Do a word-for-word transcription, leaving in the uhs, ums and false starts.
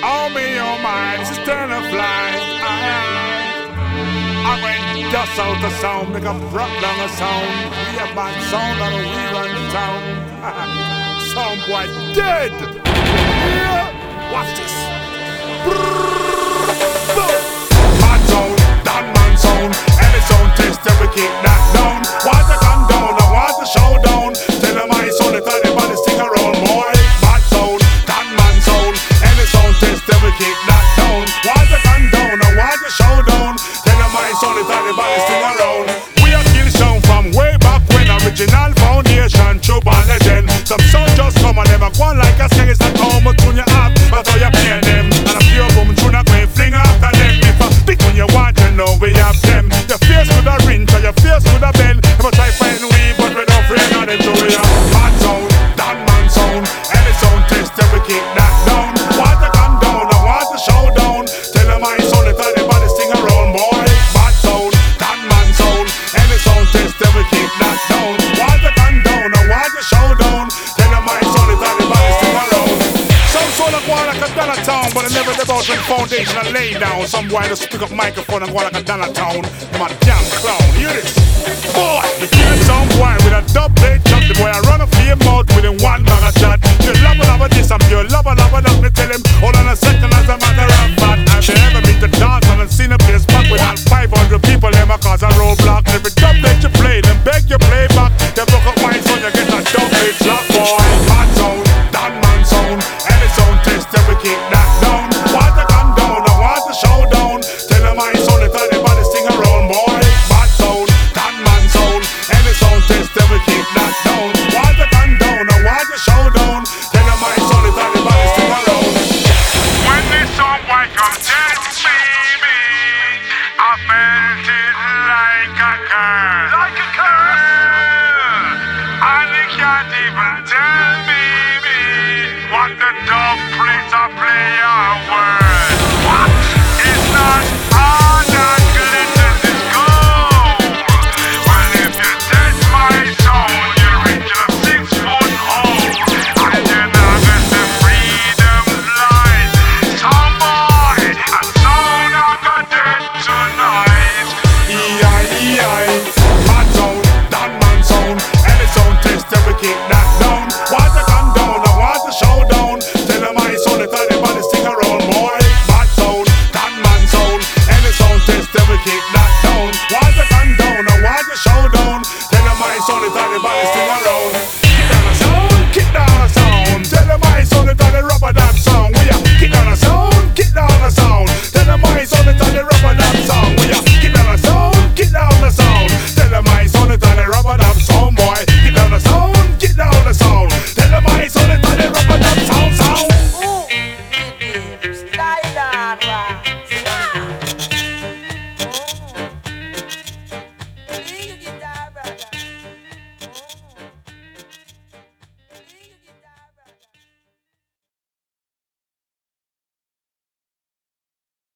Oh me, oh my, this is turn of flies. I went dust out the sound, make a rock down the sound. We a bad sound and we run the town. Sound boy dead. Yeah. Watch this. Mad sound, done man sound. Any sound test, every kick that down. Want to come down, I want to show down. Tell them I sound it, everybody stick around, boy. Mad sound, done man sound. Any sound test, every kick that down. Want to come down, I want to show down. Tell them I sound it, everybody stick around. We are kill sound from way back when. Original foundation, true and legend. Some sound just come and never go on like a skate. It's not how much tune you have, but how you play them. And a few boom tune a go fling after them. If I pick when you want, you know we have them. Your face could have rinse or your face could have bend. Never try find we, but we don't afraid of them. So we are mad sound, done man sound. Any sound test, every kick that down. Want to come down, I want to show down. Tell them I sound it, everybody sing around, boy. Mad sound, done man sound. Any sound test, every kick that down. Want to come down, I want to show down. Tell them I sound it, everybody sing around. Some sort of one like a dollar town, but I never live out when foundation I lay down. Some boy just pick up microphone and go like a dollar town. I'm a damn clown, hear this? Boy, you hear some boy with a dub plate chop. The boy I run a few mouth within one bag of shot. You love a love of this, I'm your lover, lover, let me tell him. Hold on a second as a matter of fact. Have you ever been to dance and seen a place packed with all five hundred people? Them a cause a roadblock. Every dub plate you play, them beg you play back. They broke up my son, you get a dub plate slap, boy. Mad sound, done man sound. Any sound test, every kick